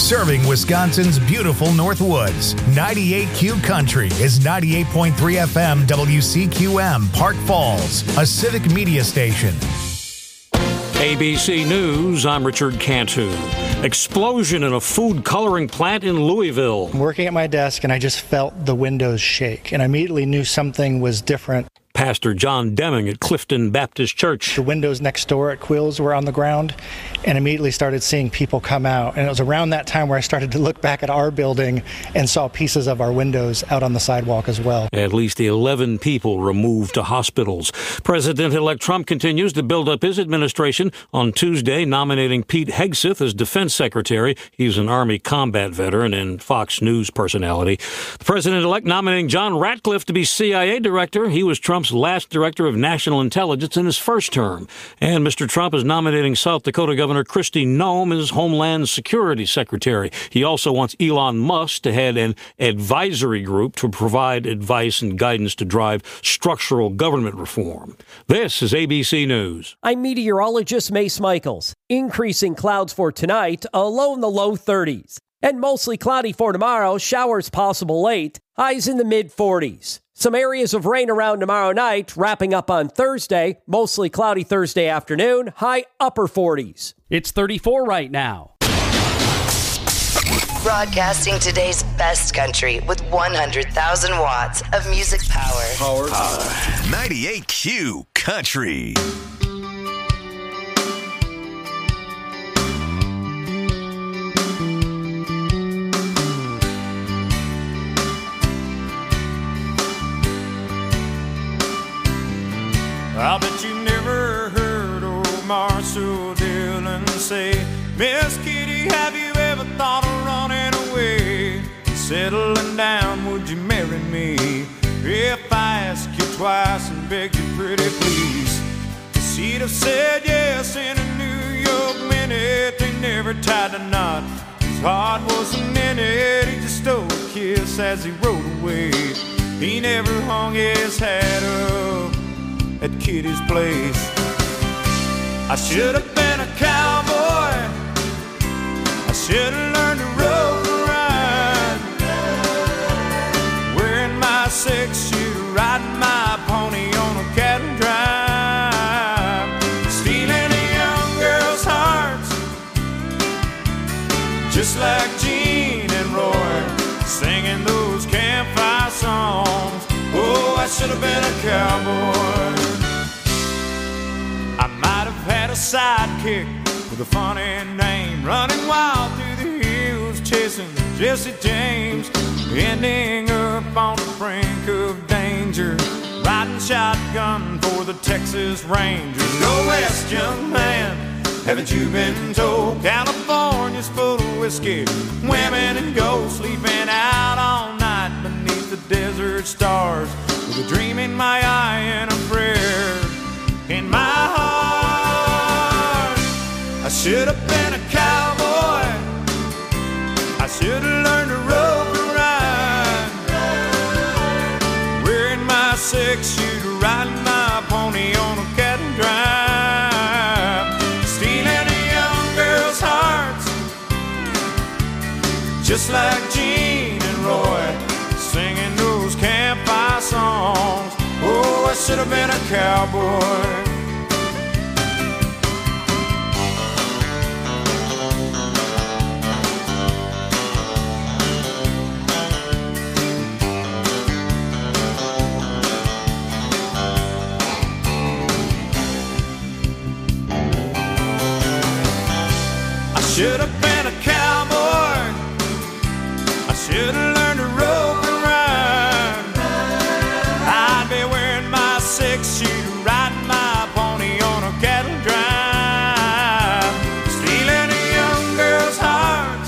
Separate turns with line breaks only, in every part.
serving Wisconsin's beautiful North Woods. 98Q Country is 98.3 FM WCQM, Park Falls, a civic media station.
ABC News, I'm Richard Cantu. Explosion in a food coloring plant in Louisville.
I'm working at my desk and I just felt the windows shake and I immediately knew something was different.
Pastor John Deming at Clifton Baptist Church.
The windows next door at Quills were on the ground and immediately started seeing people come out. And it was around that time where I started to look back at our building and saw pieces of our windows out on the sidewalk as well.
At least 11 people removed to hospitals. President-elect Trump continues to build up his administration on Tuesday, nominating Pete Hegseth as defense secretary. He's an Army combat veteran and Fox News personality. The president-elect nominating John Ratcliffe to be CIA director. He was Trump's last director of national intelligence in his first term. And Mr. Trump is nominating South Dakota Governor Kristi Noem as Homeland Security Secretary. He also wants Elon Musk to head an advisory group to provide advice and guidance to drive structural government reform. This is ABC News.
I'm meteorologist Mace Michaels. Increasing clouds for tonight, a low in the low 30s. And mostly cloudy for tomorrow, showers possible late, highs in the mid-40s. Some areas of rain around tomorrow night, wrapping up on Thursday, mostly cloudy Thursday afternoon, high upper 40s.
It's 34 right now.
Broadcasting today's best country with 100,000 watts of music power.
Power. 98Q Country.
I bet you never heard old Marshall Dillon say, Miss Kitty, have you ever thought of running away? Settling down, would you marry me? If I asked you twice and begged you pretty please, she'd have said yes in a New York minute. They never tied a knot, his heart was a minute. He just stole a kiss as he rode away. He never hung his hat up at Kitty's place. I should have been a cowboy, I should have learned to rope and ride, wearing my 6-shooter, riding my pony on a cattle drive, stealing a young girl's hearts, just like Gene and Roy, singing those campfire songs. Oh, I should have been a cowboy. I might have had a sidekick with a funny name, running wild through the hills, chasing Jesse James, ending up on the brink of danger, riding shotgun for the Texas Rangers. Go west, young man, haven't you been told? California's full of whiskey, women and gold, sleeping out all night beneath the desert stars, with a dream in my eye and a prayer in my heart. I should have been a cowboy, I should have learned to rope and ride, wearing my 6-shooter, riding my pony on a cattle drive, stealing a young girl's hearts, just like Gene and Roy, singing those campfire songs. Oh, I should have been a cowboy. I should have been a cowboy, I should have learned to rope and ride, I'd be wearing my 6-shooter, riding my pony on a cattle drive, stealing a young girl's heart,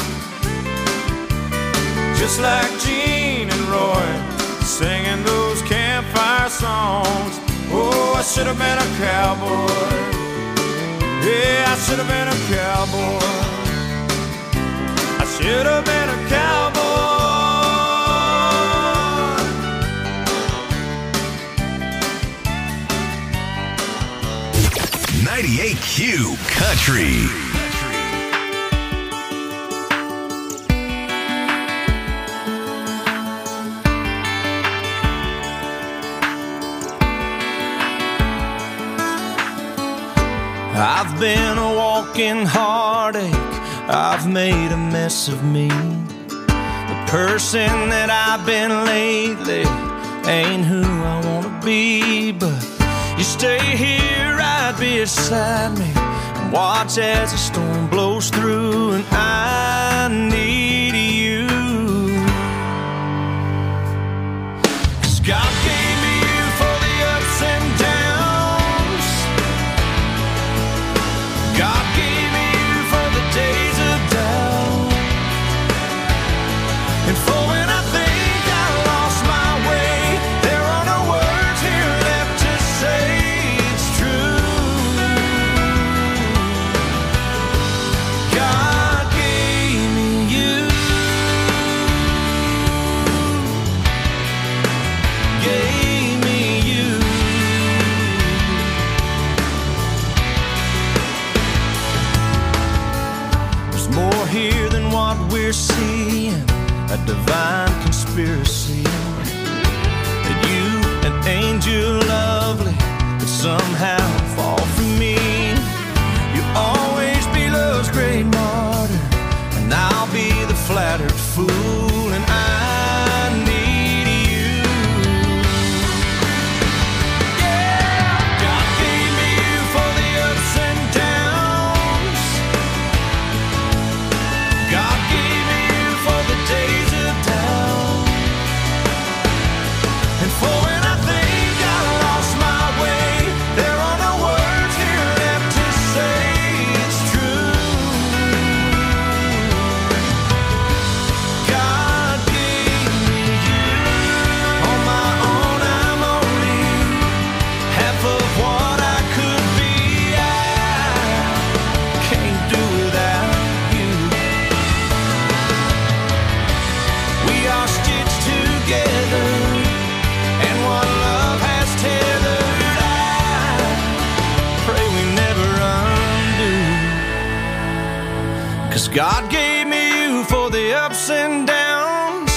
just like Gene and Roy, singing those campfire songs. Oh, I should have been a cowboy. Yeah, I should have been a cowboy. I should have been a cowboy.
98Q Country.
I've been a walking heartache, I've made a mess of me. The person that I've been lately ain't who I wanna be. But you stay here right beside me and watch as the storm blows through, and I need you. 'Cause God gave me you for the ups and downs. God gave me you for the days of doubt, and for when I think I lost my way, there are no words here left to say it's true. God gave me you. Gave me you. There's more here than what we're seeing, a divine conspiracy. That you, an angel lovely, could somehow fall for me. You'll always be love's great martyr, and I'll be the flattered fool, and I need you. Yeah, God gave me you for the ups and downs. God gave me you for the days of doubt, and for when I think I lost my way, there are no words here left to say it's true. God gave me you. On my own, I'm only half of what I could be. I can't do without you. We are stitched together, and one love has tethered. I pray we never undo. 'Cause God gave me you for the ups and downs.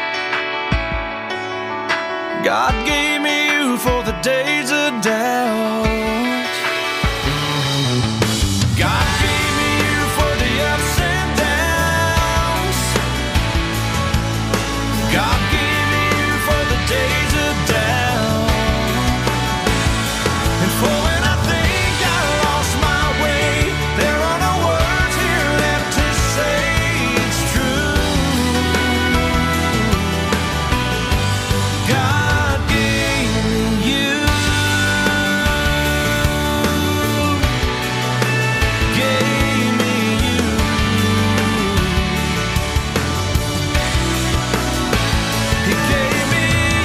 God gave me you for the days of doubt. God gave me you for the ups and downs. God gave me you for the days of doubt, and for when I think I lost my way, there are no words here left to say it's true. God gave me you. Gave me you. He gave me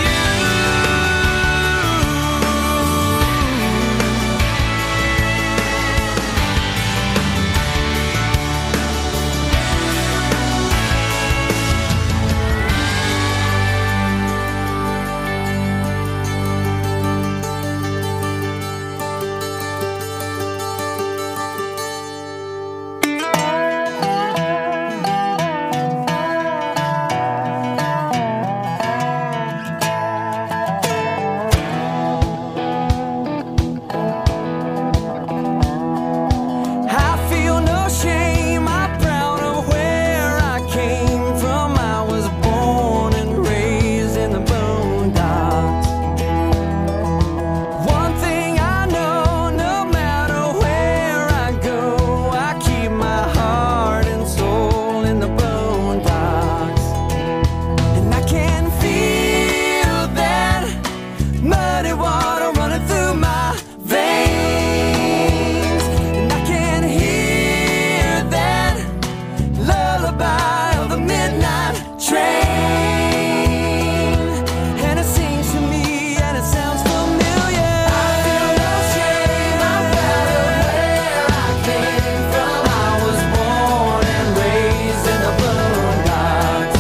I feel no shame, I'm proud of where I came from. I was born and raised in the boondocks. One thing I know, no matter where I go, I keep my heart and soul in the boondocks. And I can feel that muddy water running through my veins, and I can hear that lullaby of the midnight train, and it sings to me and it sounds familiar. I feel no shame, I'm proud of where I came from. I was born and raised in the boondocks.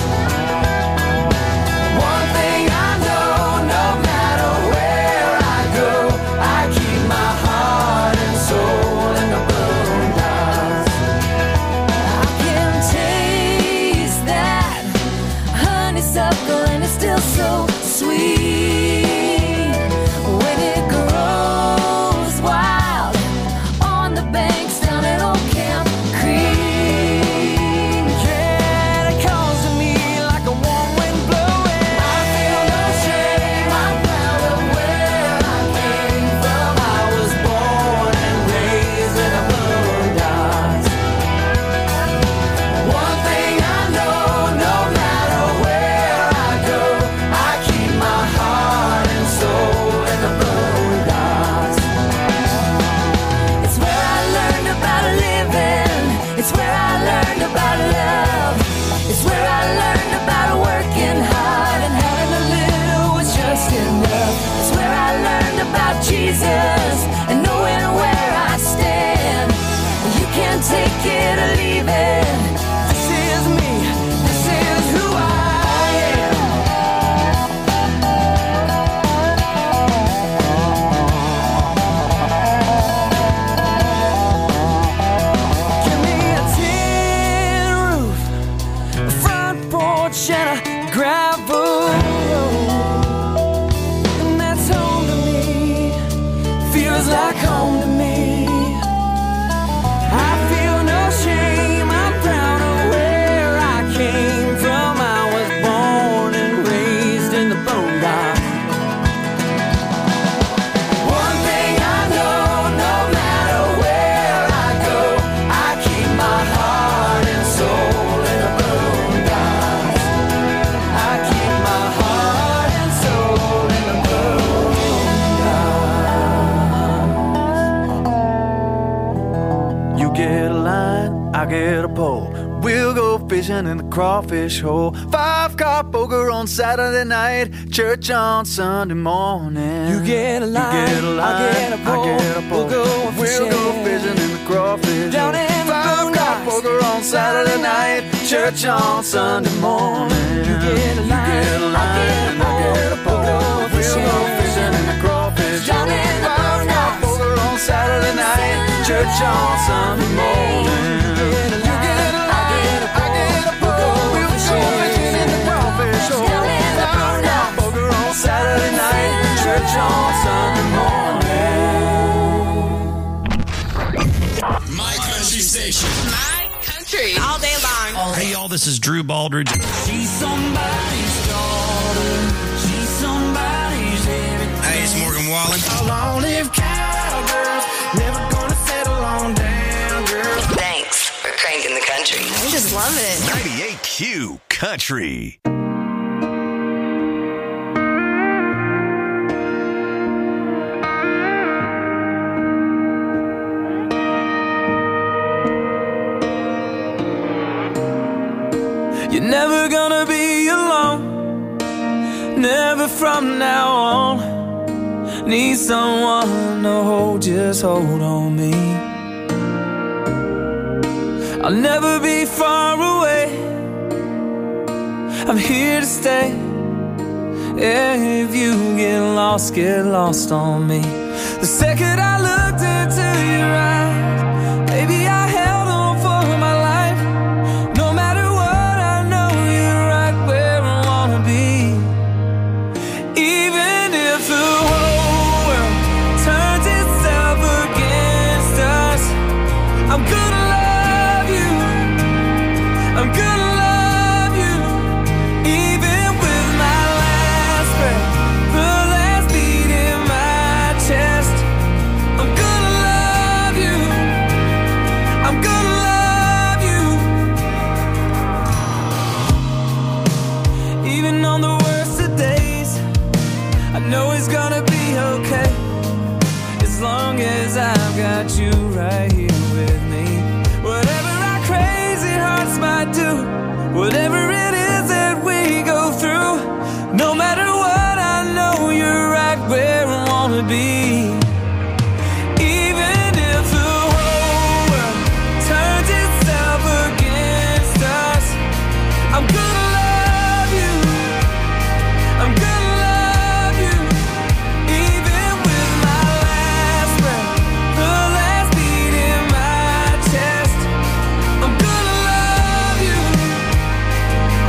One thing I know, no matter where I go, I keep my heart and soul in the boondocks. I can taste that honeysuckle, and it's still so sweet when it grows wild on the
get a pole. We'll go fishing in the crawfish hole. 5-car poker on Saturday night, church on Sunday morning.
You get a line, I get a pole. We'll go
fishing in the crawfish
down
hole.
in the
5-car poker on Saturday night, church on Sunday morning.
You get a line, I get a pole.
We'll go fishing in the crawfish hole. 5-car poker on Saturday night, church on Sunday morning. Saturday night, church on Sunday morning.
My country station.
My country. All day long.
Hey, y'all, this is Drew Baldridge.
She's somebody's daughter. She's somebody's everything.
Hey, it's Morgan Wallen.
A long-lived cowgirl. Never gonna settle on down, girl.
Thanks for cranking the country.
I just love it.
98Q Country.
You're never gonna be alone, never from now on. Need someone to hold, just hold on me. I'll never be far away, I'm here to stay. Yeah, if you get lost on me. The second I looked into your eyes, baby, I held on for my life. No matter what, I know you're right where I wanna be. Even if the whole world turns itself against us, I'm gonna love you, I'm gonna love you. Even with my last breath, the last beat in my chest, I'm gonna love you, I'm gonna love you. Even on the worst of days, I know it's gonna be okay, as long as I've got you right here with me. Whatever our crazy hearts might do, whatever it is that we go through, no matter what, I know you're right where I wanna be. Even if the whole world turns itself against us, I'm gonna love you, I'm gonna love you. Even with my last breath, the last beat in my chest, I'm gonna love you,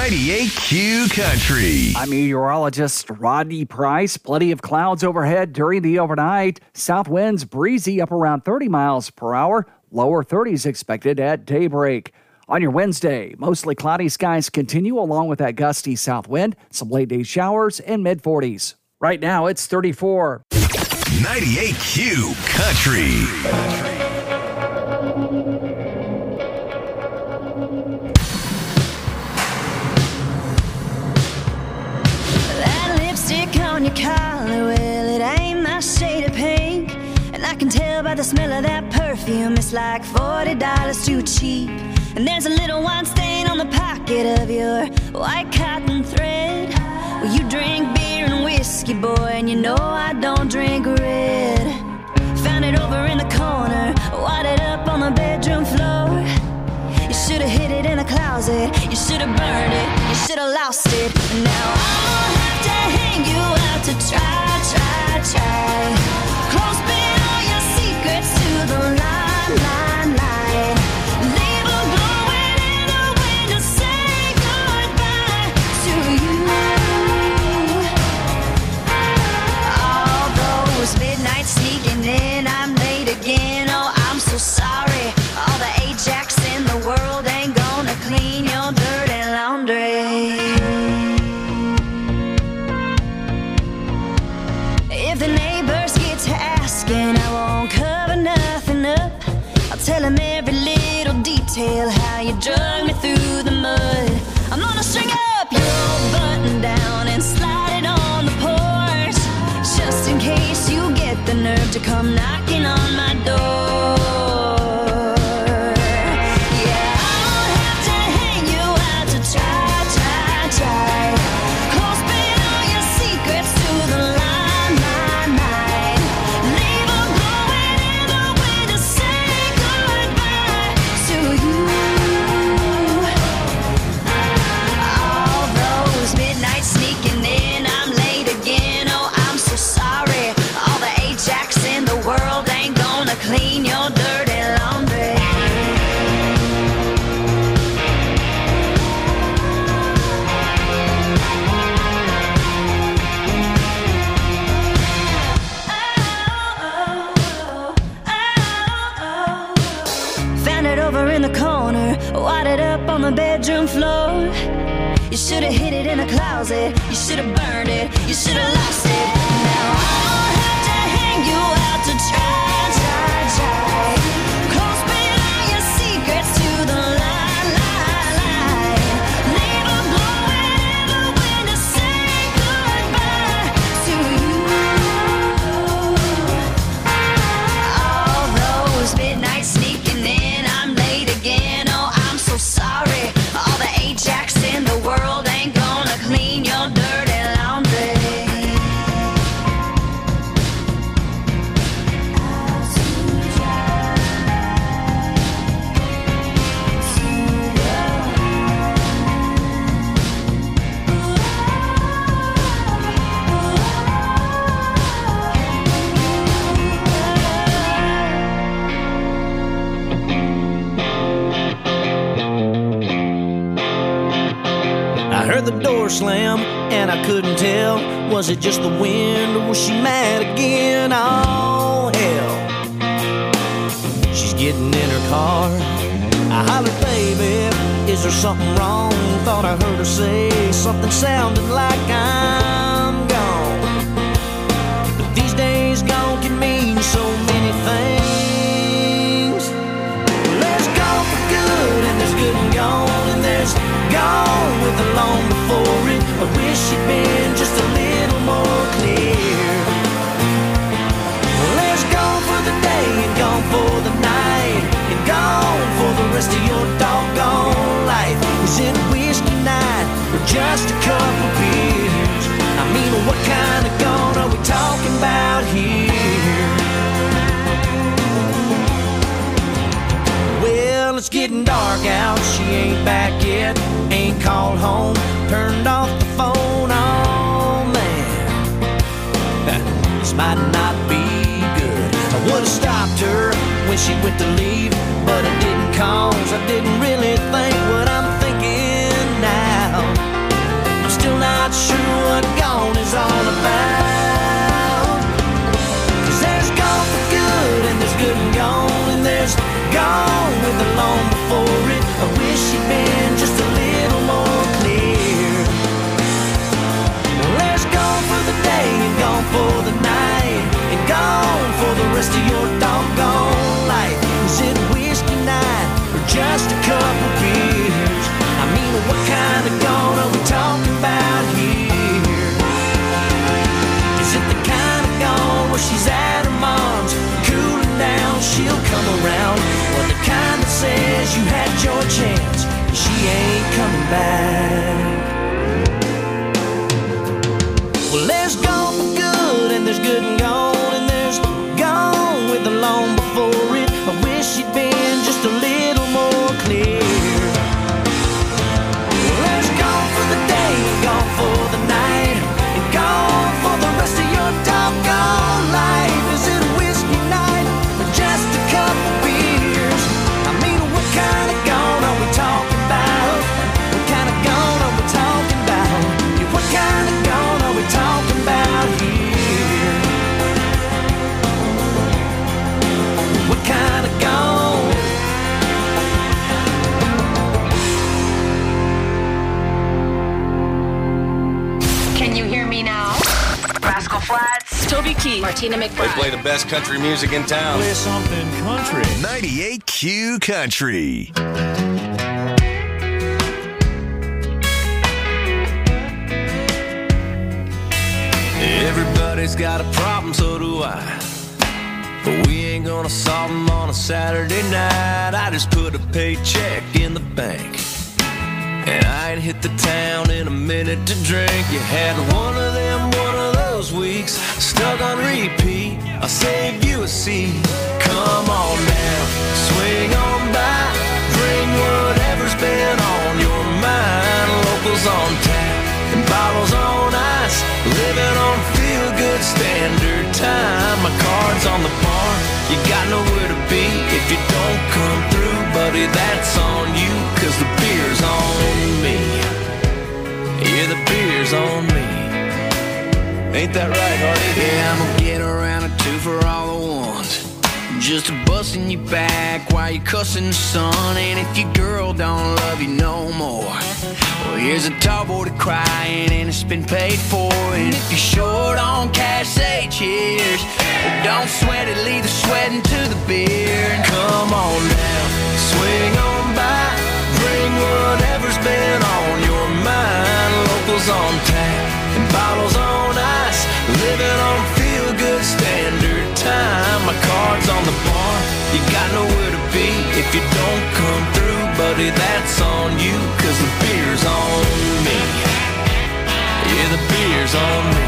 98Q Country.
I'm meteorologist Rodney Price. Plenty of clouds overhead during the overnight. South winds breezy up around 30 miles per hour. Lower 30s expected at daybreak. On your Wednesday, mostly cloudy skies continue along with that gusty south wind. Some late day showers and mid-40s. Right now, it's 34.
98Q Country.
That lipstick on your collar, well, it ain't my shade of pink. And I can tell by the smell of that perfume, it's like $40 too cheap. And there's a little wine stain on the pocket of your white cotton thread. Well, you drink beer and whiskey, boy, and you know I don't drink red. Found it over in the corner, wadded up on the bedroom floor. You should've hid it in a closet, you should've burned it, you should've lost it. And now I'll have to hang you out to try. Close bid all your secrets to the line. Leave a glowing in the wind to say goodbye to you. All those midnights sneaking in, I'm late again, oh I'm so sorry. All the Ajax in the world ain't gonna clean your dirty laundry. If the neighbors get to asking, I won't cover nothing up. I'll tell them every little detail, how you drug me through the mud. I'm gonna string up your old button down and slide it on the porch, just in case you get the nerve to come knocking on my door. Yeah, I'll have to hang you out to try. Close bid all your secrets to the line. Leave a glowing in the wind to say goodbye to you. All those midnights sneaking in, I'm late again, oh I'm so sorry. All the Ajax in the world ain't gonna clean your dirty laundry. Found it over in the corner, wadded up on the bedroom floor. You should've hid it in a closet, you should've burned it, you should've lost it. Now I'll have to hang you out to try. Close bid all your secrets to the line. Leave a glowing in the wind to say goodbye to you. All those midnights sneaking in, I'm late again, oh I'm so sorry. All the Ajax in the world ain't gonna clean your dirty laundry.
I heard the door slam and I couldn't tell. Was it just the wind or was she mad again? Oh hell. She's getting in her car. I hollered, baby, is there something wrong? Thought I heard her say something sounding like I'm gone. But these days gone can mean so many things. There's gone for good and there's good and gone, and there's gone with the long before it. I wish she'd been just a little more clear. Well, there's gone for the day and gone for the night, and gone for the rest of your doggone life. Is it whiskey night or just a couple beers? I mean, what kind of gone are we talking about here? Well, it's getting dark out, she ain't back yet, ain't called home, turned off the phone, oh man, this might not be good. I would've stopped her when she went to leave, but I didn't, cause I didn't really think what I'm thinking now. you had your chance, and she ain't coming back. Well, there's gone for good, and there's good and gone, and there's gone with the long before it. I wish you'd been just a little more clear. Well, there's gone for the day, gone for the night, and gone for the rest of your doggone life. Is it a whiskey night or just a couple beers? I mean, what kind of gone are we talking about? What kind of gone are we talking about? Yeah, what kind of gone are we talking about here? What kind of gone?
Can you hear me now? Rascal Flatts, Toby Keith, Martina
They
McBride.
play the best country music in town.
Play something country.
98Q Country.
Everybody's got a problem, so do I. But we ain't gonna solve them on a Saturday night. I just put a paycheck in the bank, and I ain't hit the town in a minute to drink. You had one of those weeks, stuck on repeat. I'll save you a seat. Come on now, swing on by, bring whatever's been on your mind. Locals on tap and bottles on ice, living on feel-good standard time. My card's on the bar, you got nowhere to be if you don't come through, buddy, that's on you, 'cause the beer's on me. Yeah, the beer's on me. Ain't that right, Hardy? Yeah, I'm gonna get around a two for all the ones, just busting you back while you cussing the sun. And if your girl don't love you no more, well, here's a tall boy to crying and it's been paid for. And if you're short on cash, say cheers. But don't sweat it, leave the sweating to the beer. And come on now, swing on by, bring whatever's been on your mind. Locals on tap and bottles on ice, living on feel-good standard time. My card's on the bar, you got nowhere to be if you don't come through, buddy, that's on you, 'cause the beer's on me. Yeah, the beer's on me.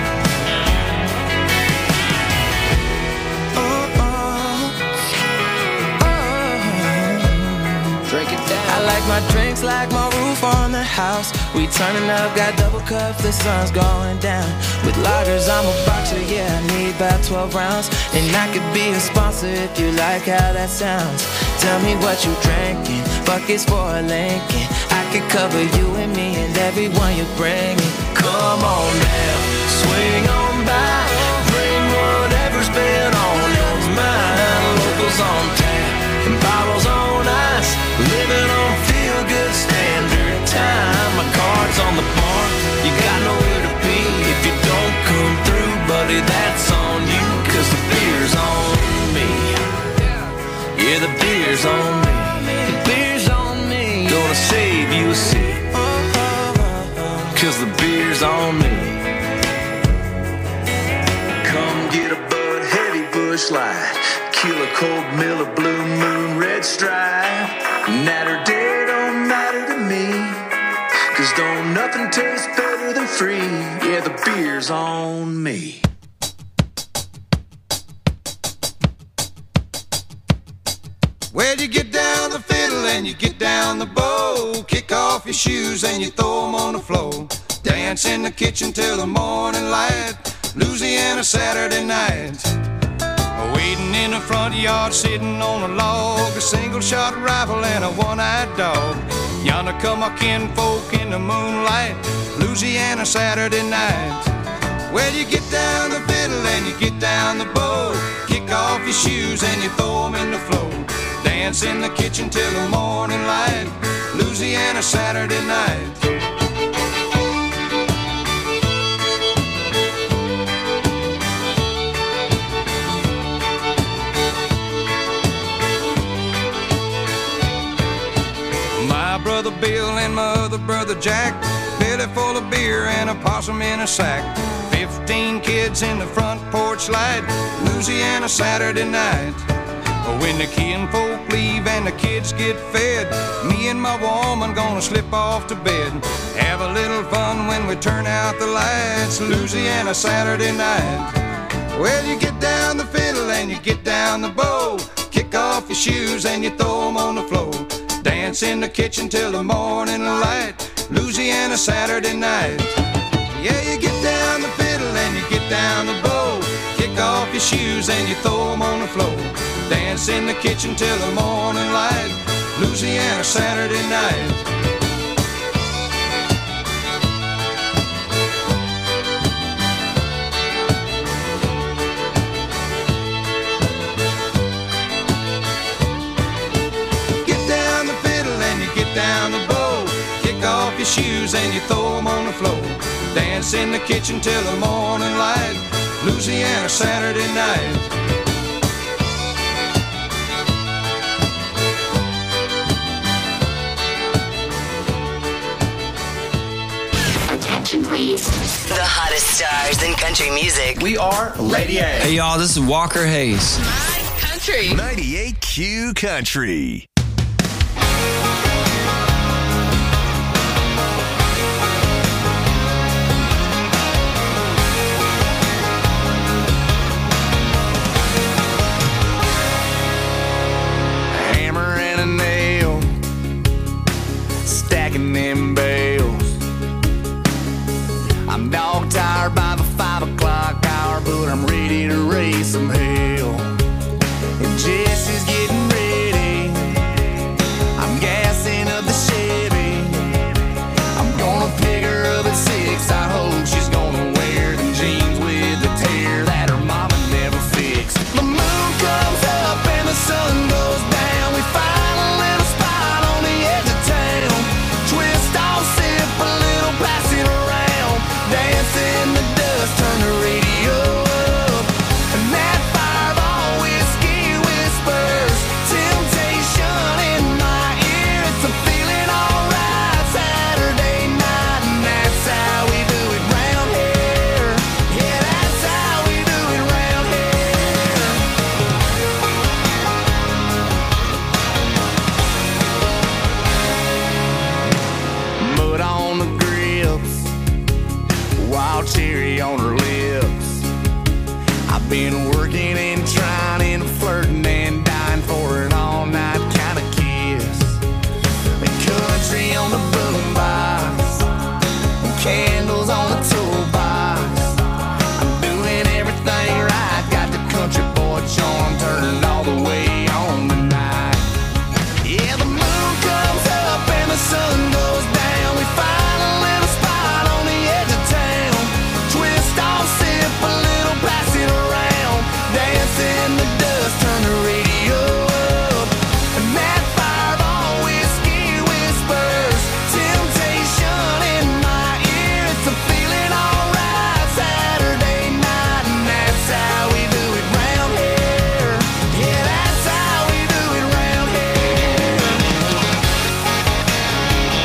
Drink it down. I like my drinks like my roof on the house. We turning up, got double cups, the sun's going down. With lagers, I'm a boxer, yeah, I need about 12 rounds. And I could be a sponsor if you like how that sounds. Tell me what you drinking, buckets for a Lincoln. I could cover you and me and everyone you bring in. Come on now, swing on by, bring whatever's been on your mind. Locals on tap and bottles on ice, living on feel-good standard time. My card's on the bar, you got nowhere to be if you don't come through, buddy, that's on you, 'cause the beer's on me. Yeah, the beer's on me. The beer's on me. Gonna save you a seat, 'cause the beer's on me. Come get a Bud Heavy Busch Light, Killer Cold Miller Blue Moon Red Stripe. Night or day don't matter to me, 'cause don't nothing taste better than free. Yeah, the beer's on me.
Well, you get down the fiddle and you get down the bow, kick off your shoes and you throw them on the floor. Dance in the kitchen till the morning light, Louisiana Saturday night. Waiting in the front yard, sitting on a log, a single-shot rifle and a one-eyed dog. Yonder come my kinfolk in the moonlight, Louisiana Saturday night. Well, you get down the fiddle and you get down the bow, kick off your shoes and you throw them in the floor. Dance in the kitchen till the morning light, Louisiana Saturday night. My brother Bill and my other brother Jack, belly full of beer and a possum in a sack. 15 kids in the front porch light, Louisiana Saturday night. When the kinfolk leave and the kids get fed, me and my woman gonna slip off to bed. Have a little fun when we turn out the lights, Louisiana Saturday night. Well, you get down the fiddle and you get down the bow, kick off your shoes and you throw them on the floor. Dance in the kitchen till the morning light, Louisiana Saturday night. Yeah, you get down the fiddle and you get down the bow, kick off your shoes and you throw them on the floor. Dance in the kitchen till the morning light, Louisiana Saturday night. Down the bow, kick off your shoes and you throw them on the floor. Dance in the kitchen till the morning light, Louisiana Saturday night.
Attention please. The hottest stars in country music.
We are Lady A. Hey y'all, this is Walker Hayes.
My country.
98Q Country.
Them bales. I'm dog tired by the 5 o'clock hour, but I'm ready to raise some hell. And Jesse's getting ready. I'm gassing up the Chevy. I'm gonna pick her up at 6. I hope she's gonna wear them jeans with the tear that her mama never fixed. The moon comes up and the sun goes down. We find a little spot on the edge of town. Twist off, sip a little, pass it around. Dance in the dust, turn the radio up. And that Fireball whiskey whispers temptation in my ear. It's a feeling alright Saturday night, and that's how we do it round here. Yeah, that's how we do it round here. Mud on the grips, wild cherry on her lips. I've been working and trying and flirting and dying for an all-night kind of kiss. The country on the boombox, candles on the toolbox. I'm doing everything right, got the country boy charm turned all the way on tonight. Yeah, the moon comes up and the sun goes down. We find a little spot on the edge of town. Twist off, sip a little, pass it around. Dance in the dust, turn the radio up. And that Fireball whiskey whispers temptation in my ear. It's a feeling alright Saturday night, and that's how we do it round here. Yeah, that's how we do it round here.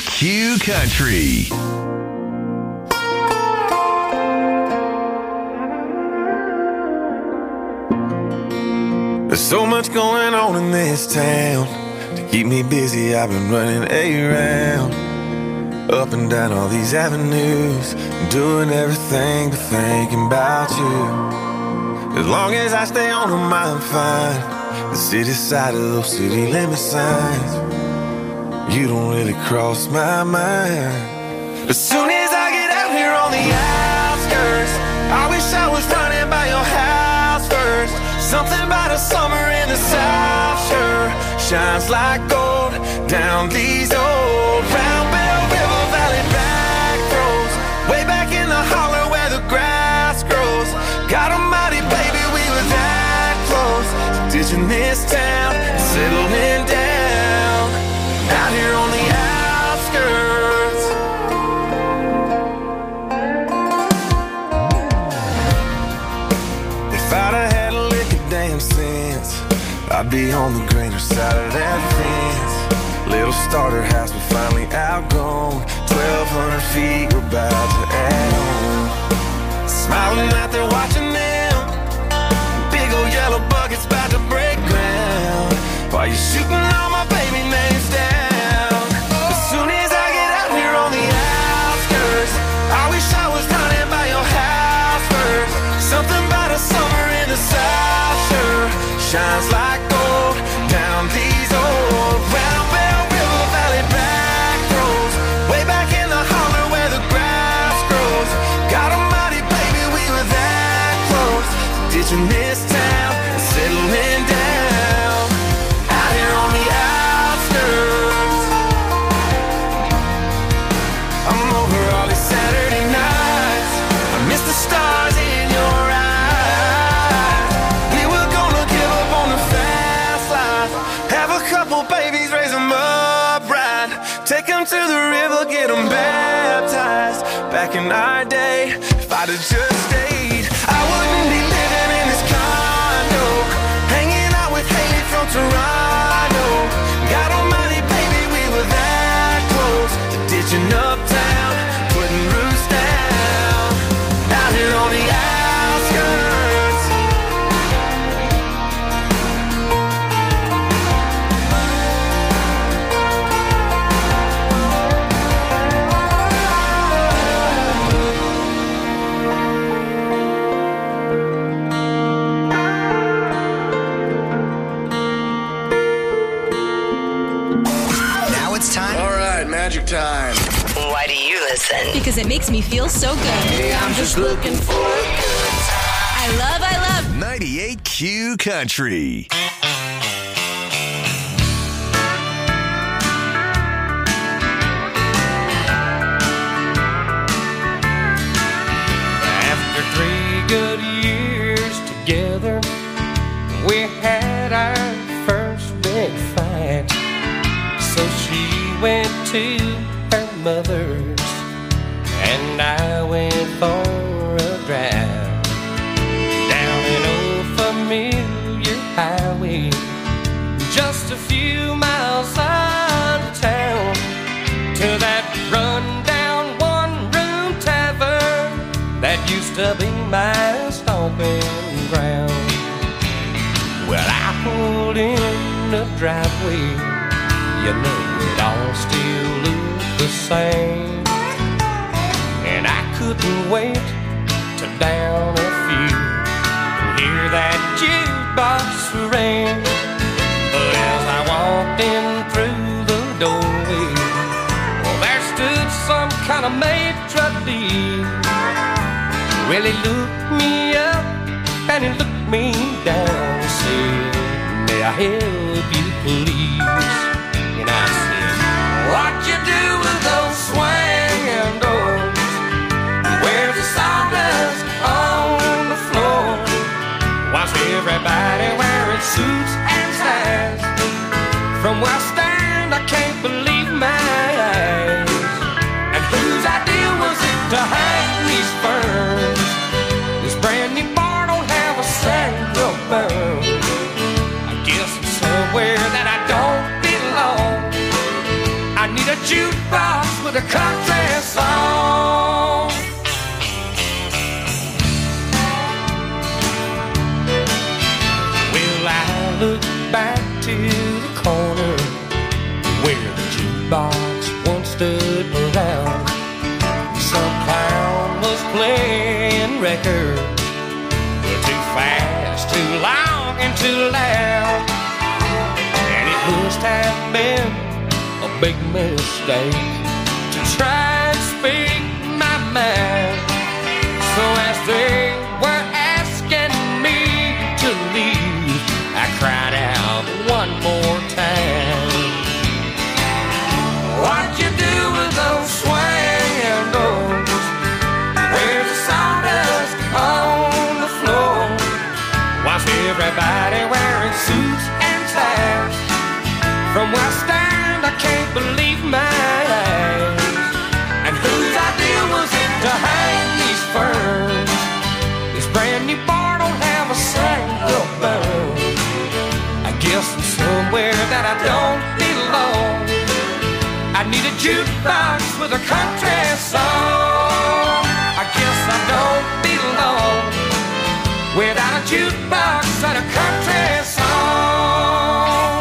98Q Country.
There's so much going on in this town. To keep me busy, I've been running around, up and down all these avenues, doing everything but thinking about you. As long as I stay on them, I'm fine. The city side of those city limit signs, you don't really cross my mind. As soon as I get out here on the outskirts, I wish I was running by your house first. Something about a summer in the South sure shines like gold down these old Round Bell River Valley back roads, way back in the holler where the grass grows. God almighty, baby, we were that close to ditching this town, settling down out here on the outskirts. If I'd have had a lick of damn sense, I'd be on the greener side of that fence. Little starter house, we finally outgrown. 1,200 feet, we're about to add on. Smiling out there watching them, big old yellow buckets about to break ground, while you're shooting all my baby names down. As soon as I get out here on the outskirts, I wish I was running by your house first. Something about a summer in the South sure shines like gold down these old Round Bell River Valley back roads, way back in the holler where the grass grows. God almighty, baby, we were that close to ditching this town and settling down out here on the outskirts. I'm over all these Saturday nights, I miss the stars in your eyes. We were gonna give up on the fast life, have a couple babies, raise them up right, take them to the river, get them baptized. Back in our day, if I'd have just stayed, I wouldn't be living in this condo, hanging out with Haley from Toronto. God almighty, baby, we were that close to ditching uptown, putting roots down out here on the outskirts.
Now it's time. All right, magic time.
Why do you listen?
Because it makes me feel so good.
Hey, I'm just looking for a good time.
I love
98Q Country.
After 3 good years together, we had our first big fight. So she went to her mother's and I went for a drive down an old familiar highway, just a few miles out of town, to that rundown one-room tavern that used to be my stomping ground. Well, I pulled in the driveway, you know it all still looked the same, and I couldn't wait to down a few and hear that jukebox ring. But as I walked in through the doorway, well, there stood some kind of maitre d', really looked me up and he looked me down and said, "May I help you, please?" And I said, "What you do with those swinging doors? Where's the sawdust on the floor? Why's everybody wearing suits and ties? From where I stand, I can't believe my eyes. And whose idea was it to hang these ferns? This brand new bar don't have a single burn. I guess it's somewhere that I don't belong. I need a jukebox with a country song. Well, I look back to the corner where the jukebox once stood around. Some clown was playing records, too fast, too long, and too loud. And it must have been a big mistake to try and speak my mind. So as they were asking me to leave, I cried out one more time. What you do with those swinging doors? Where's the sawdust on the floor? Why's everybody wearing suits and ties? From West End, I can't believe my eyes. And whose idea was it to hang these ferns? This brand new bar don't have a single bell. I guess I'm somewhere that I don't belong. I need a jukebox with a country song. I guess I don't belong without a jukebox and a country song.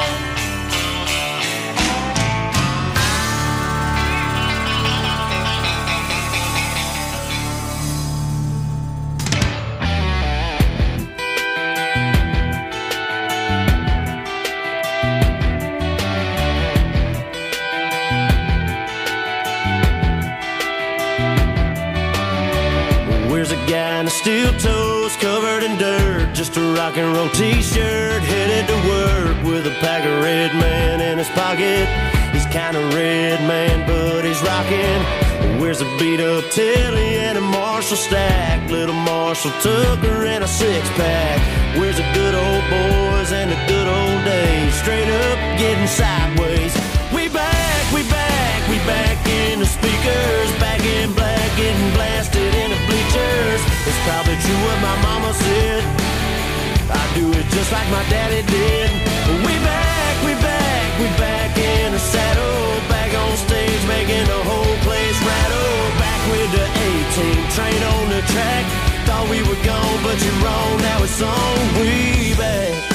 Where's a guy in a steel toes covered in dirt, just a rock and roll t-shirt, headed to work with a pack of Red Man in his pocket. He's kind of Red Man, but he's rocking. Where's a beat up Tilly and a Marshall stack, little Marshall Tucker and a six-pack? Where's the good old boys and the good old days, straight up getting sideways? We back, we back, we back in the speakers, back in black, getting blasted in the bleachers. It's probably true what my mama said, I do it just like my daddy did. We back, we back, we back in the saddle, back on stage making the whole place rattle. Back with the A-team, train on the track. Thought we were gone, but you're wrong, now it's on. We back.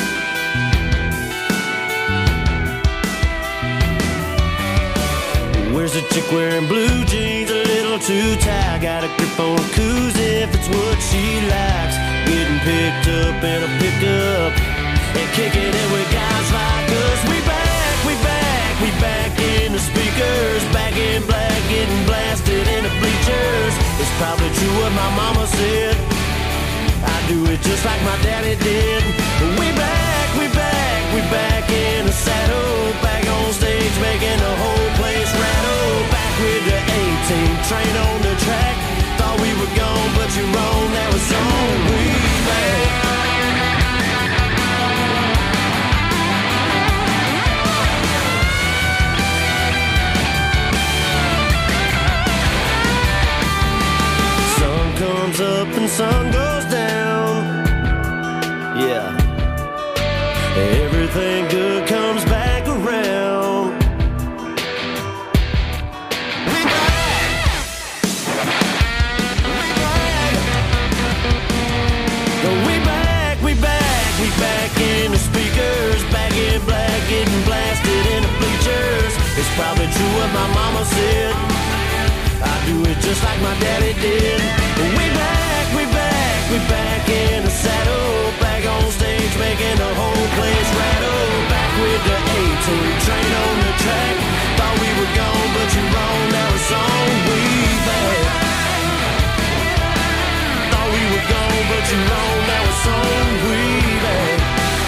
Where's a chick wearing blue jeans, a little too tight? Got a grip on a koozie if it's what she likes. Getting picked up in a pickup and kicking it with guys like us. We back, we back, we back in the speakers, back in black, getting blasted in the bleachers. It's probably true what my mama said, I do it just like my daddy did. We back, we back, we back in the saddle, back on stage making the whole place rattle. Back with the A-team, train on the track. Thought we were gone, but you're wrong, now it's on. We back. Sun comes up and sun goes down. Yeah. Everything good comes back around. We back! We back, we back, we back in the speakers, back in black, getting blasted in the bleachers. It's probably true what my mama said, I do it just like my daddy did. We back, we back, we back in the saddle, back on stage making the whole place rattle. Back with the A-team, train on the track. Thought we were gone, but you're wrong, now it's on. We back. Thought we were gone, but you're wrong, now it's on. We back.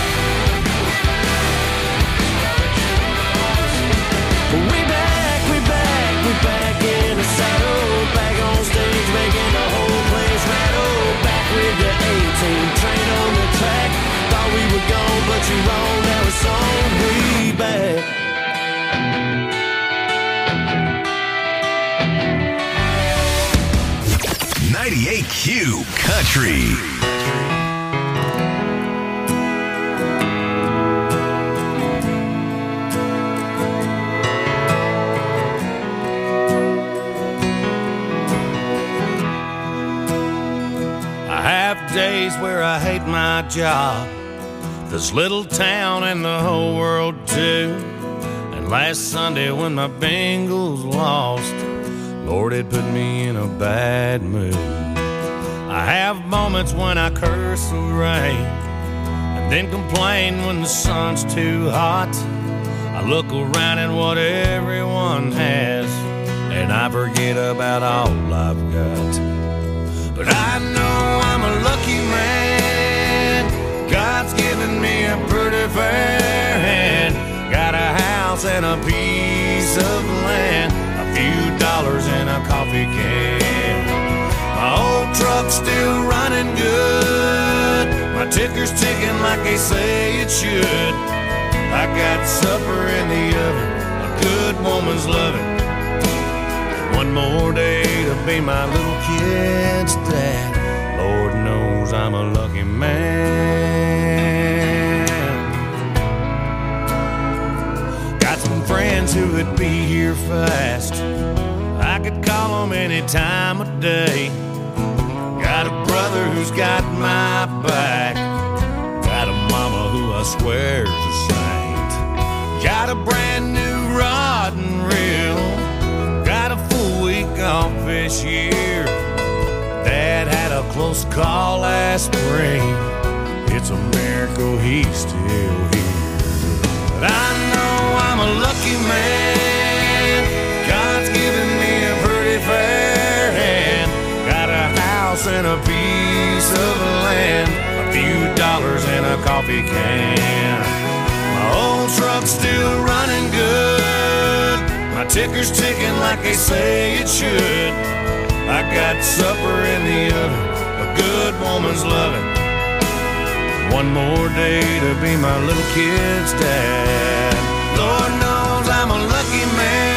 We back, we back, we back in the saddle, back on stage making the whole place rattle. Back with the A-team, train on the track. Thought we were gone, but you're wrong, now it's on. We back.
98Q Country.
days where I hate my job, this little town and the whole world too. And last Sunday when my Bengals lost, Lord, it put me in a bad mood. I have moments when I curse the rain and then complain when the sun's too hot. I look around at what everyone has and I forget about all I've got. But I know I'm a lucky man. God's given me a pretty fair hand. Got a house and a piece of land, a few dollars and a coffee can. My old truck's still running good. My ticker's ticking like they say it should. I got supper in the oven, a good woman's loving. One more day to be my little kid's dad. Lord knows I'm a lucky man. Got some friends who would be here fast. I could call them any time of day. Got a brother who's got my back. Got a mama who I swear's a saint. Got a brand new rod and reel. Got a full week off this year. Dad had a close call last spring. It's a miracle he's still here. But I know I'm a lucky man. God's given me a pretty fair hand. Got a house and a piece of land, a few dollars and a coffee can. My old truck's still running good. My ticker's ticking like they say it should. I got supper in the oven, a good woman's loving. One more day to be my little kid's dad. Lord knows I'm a lucky man.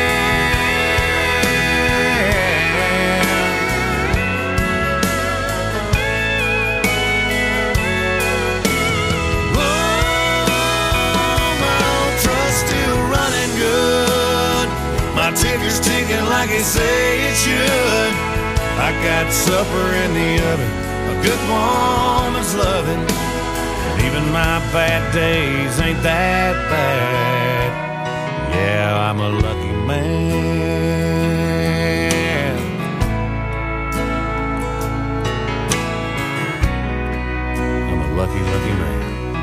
My ticker's ticking like they say it should. I got supper in the oven, a good woman's loving. And even my bad days ain't that bad. Yeah, I'm a lucky man. I'm a lucky, lucky man.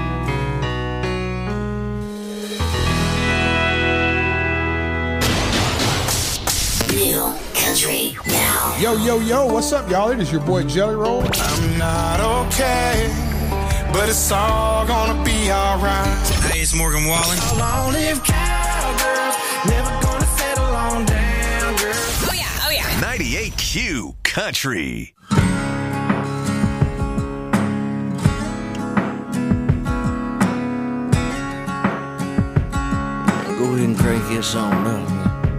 Country now. Yo, yo, yo, what's up, y'all? It is your boy Jelly Roll.
I'm not okay, but it's all gonna be alright.
Hey, it's Morgan Wallen.
Long live cowgirls, never gonna settle on down, girl.
Oh yeah.
98Q Country.
Go ahead and crank this on up.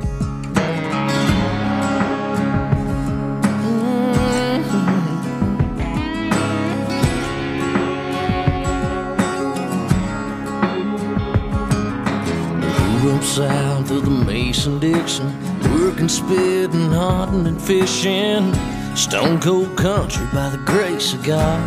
South of the Mason-Dixon, working, spitting, hunting, and fishing. Stone cold country by the grace of God.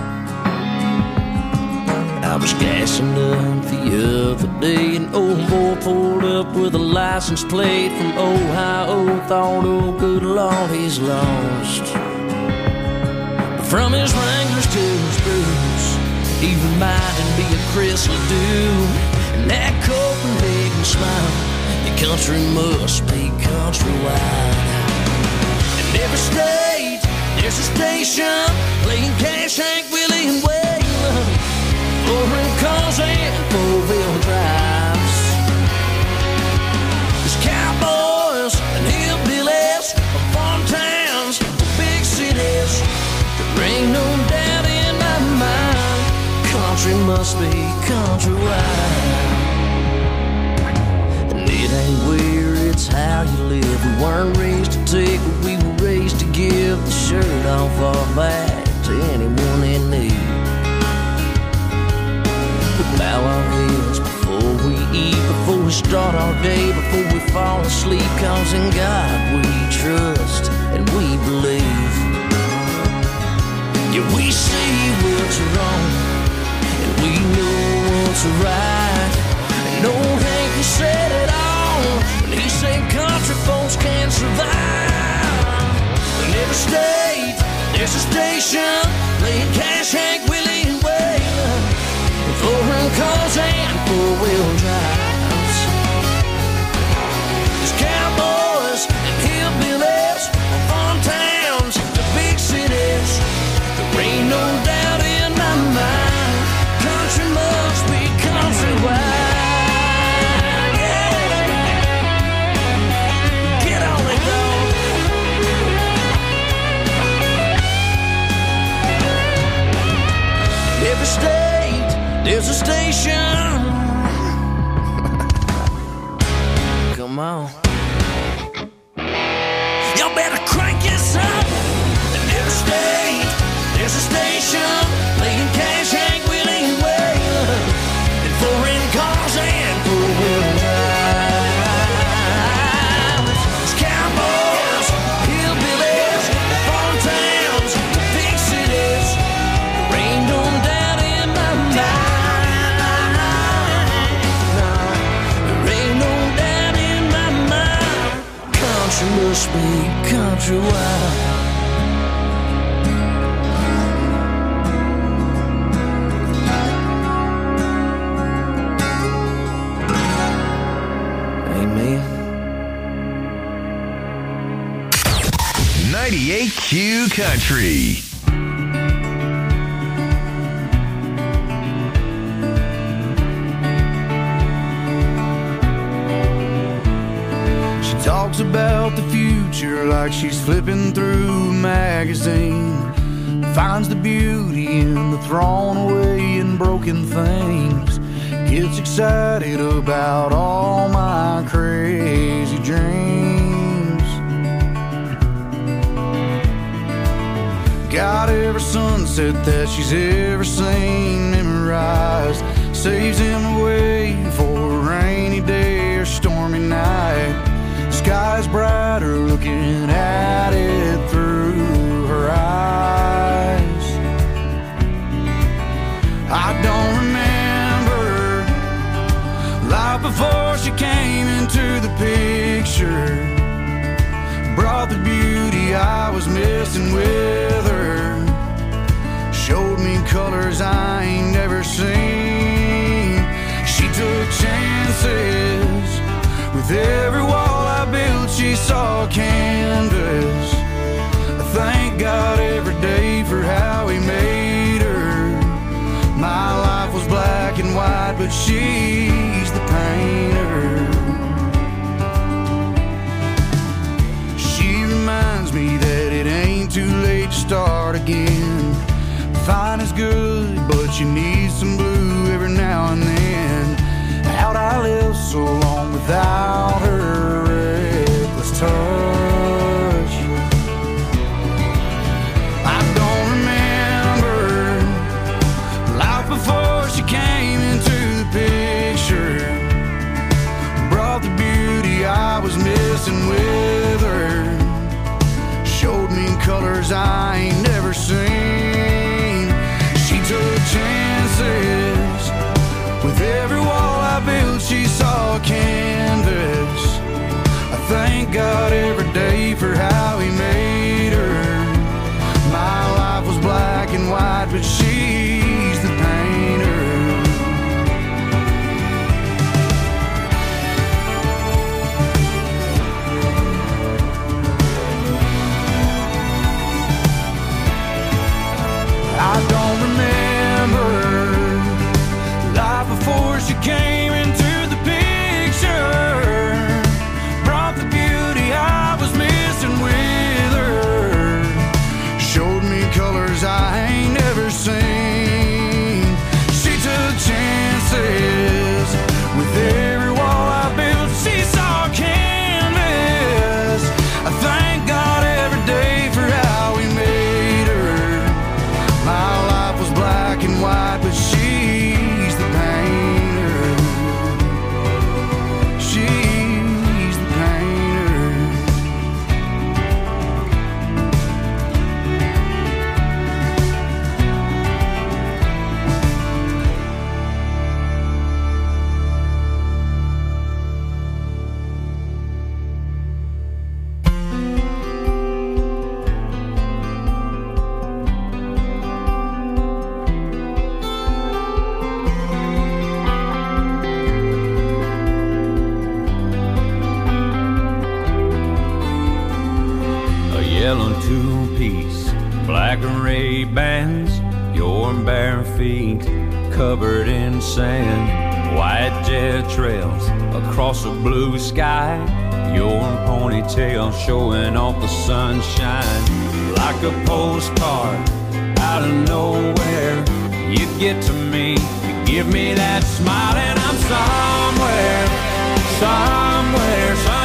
I was gassing up the other day, an old boy pulled up with a license plate from Ohio. Thought, oh good Lord, he's lost. But from his Wranglers to his boots, he reminded me of Chris Ledoux. And that Copenhagen smile, your country must be countrywide. In every state, there's a station playing Cash, Hank, Willie, and Waylon. Four-ring cars and four-wheel drives. There's cowboys and hillbillies from farm towns to big cities. There ain't no doubt in my mind, country must be countrywide. It ain't where, it's how you live. We weren't raised to take, but we were raised to give the shirt off our back to anyone in need. We bow our heads before we eat, before we start our day, before we fall asleep. 'Cause in God we trust and we believe. Yeah, we see station, playing Cash, Hank, Willie, and Waylon, and foreign cars and four-wheel drives. There's cowboys and hillbillies, from farm towns to big cities. There ain't no doubt in my mind, country must be countrywide. Every state, there's a station. Come on. Y'all better crank this up. In every state, there's a station. Playing Cash, Hank, Willie, and Waylon, and foreign cars and four-wheel drives. There's cowboys, hillbillies, farm towns, big cities. There ain't no doubt in my mind. No, there ain't no doubt in my mind. Country must be countrywide. Amen.
98Q Country.
She talks about the future like she's flipping through a magazine. Finds the beauty in the thrown away and broken things. Gets excited about all my crazy dreams. Got every sunset that she's ever seen memorized. Saves him away for a rainy day or stormy night. Sky's brighter looking at it through her eyes. I don't remember life before she came into the picture. Brought the beauty I was missing with her. Showed me colors I ain't never seen. She took chances. With every wall I built, she saw a canvas. I thank God every day for how He made her. My life was black and white, but she's the painter. She reminds me that it ain't too late to start again. Fine is good, but you need some blue every now and then. How'd I live so long without her reckless touch? I don't remember life before she came into the picture. Brought the beauty I was missing with her. Showed me colors I ain't never seen. She took chances. With every wall I built, she saw a canvas.
yellow two-piece, black Ray-Bans, your bare feet covered in sand, white jet trails across a blue sky, your ponytail showing off the sunshine. Like a postcard out of nowhere, you get to me, you give me that smile, and I'm somewhere